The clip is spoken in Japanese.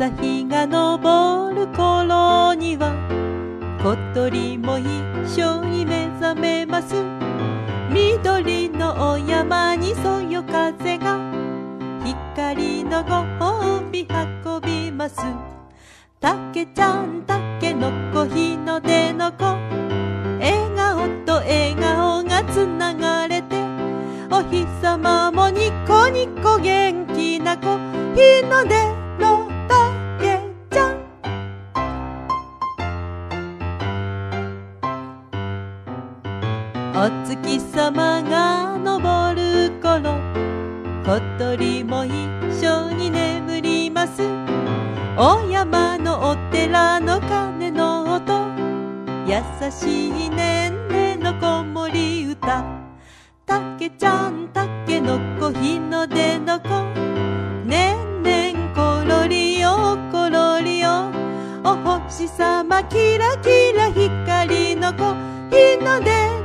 朝日が昇る頃には小鳥も一緒に目覚めます。緑のお山にそよ風が光のご褒美運びます。竹ちゃんたけのこ日の出の子、笑顔と笑顔がつながれて、お日様もニコニコ元気な子、日の出の竹ちゃん。お月様が昇る頃、小鳥も一緒に眠ります。お山のお寺の鐘の音、優しいねんねの子守歌。たけちゃんたけのこ日の出の子、ねんねんころりよころりよ、お星様キラキラ光の子、日の出